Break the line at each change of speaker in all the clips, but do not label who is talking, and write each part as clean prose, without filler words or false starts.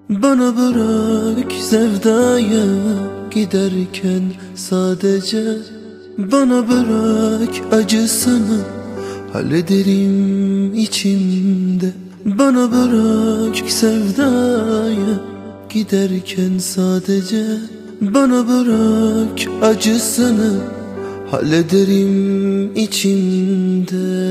Bana bırak sevdaya giderken sadece. Bana bırak acısını hallederim içimde. Bana bırak sevdaya giderken sadece. Bana bırak acısını hallederim içimde.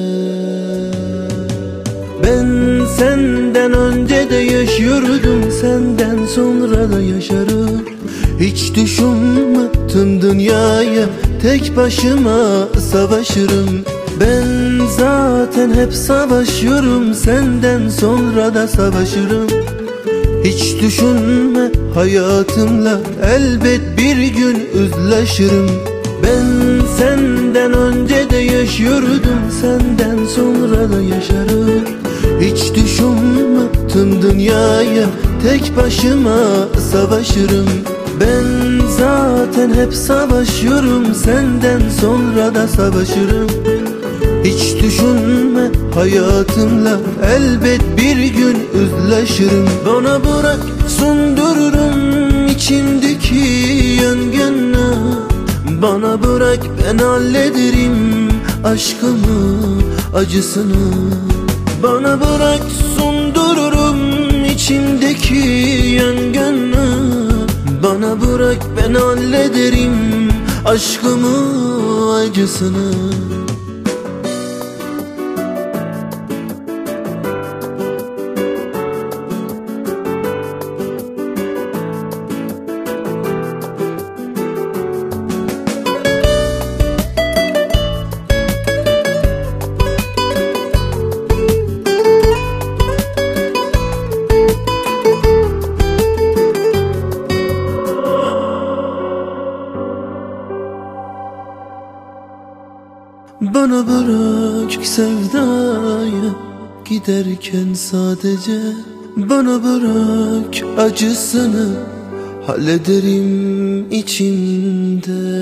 Ben senden önce de yaşıyordum, senden sonra da yaşarım. Hiç düşünmedim dünyaya, tek başıma savaşırım. Ben zaten hep savaşıyorum, senden sonra da savaşırım. Hiç düşünme hayatımla, elbet bir gün üzleşirim. Ben senden önce de yaşıyordum, senden sonra da yaşarım. Hiç düşünmedim dünyaya, tek başıma savaşırım. Ben zaten hep savaşıyorum, senden sonra da savaşırım. Hiç düşünme hayatımla, elbet bir gün üzleşirim. Bana bırak söndürürüm içimdeki yangını. Bana bırak ben hallederim aşkımı, acısını. Bana bırak söndürürüm içimdeki yangını. Bana bırak ben hallederim aşkımı, acısını. Bana bırak sevdaya giderken sadece. Bana bırak acısını hallederim içimde.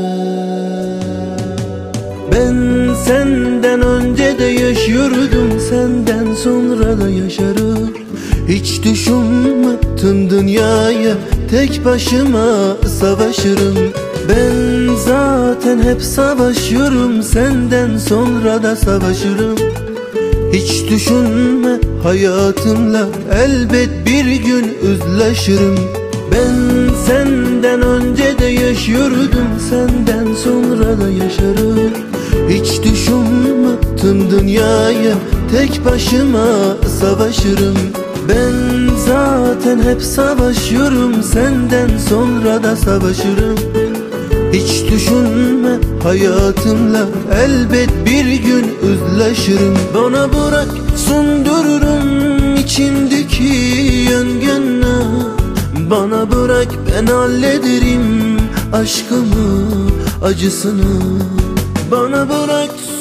Ben senden önce de yaşıyordum, senden sonra da yaşarım. Hiç düşünmedim dünyaya, tek başıma savaşırım. Ben zaten hep savaşıyorum, senden sonra da savaşırım. Hiç düşünme hayatımla, elbet bir gün üzleşirim. Ben senden önce de yaşıyordum, senden sonra da yaşarım. Hiç düşünmedim dünyaya, tek başıma savaşırım. Ben zaten hep savaşıyorum, senden sonra da savaşırım. Hiç düşünme hayatımla, elbet bir gün üzleşirim. Bana bırak söndürürüm içimdeki yangını. Bana bırak ben hallederim aşkımı, acısını. Bana bırak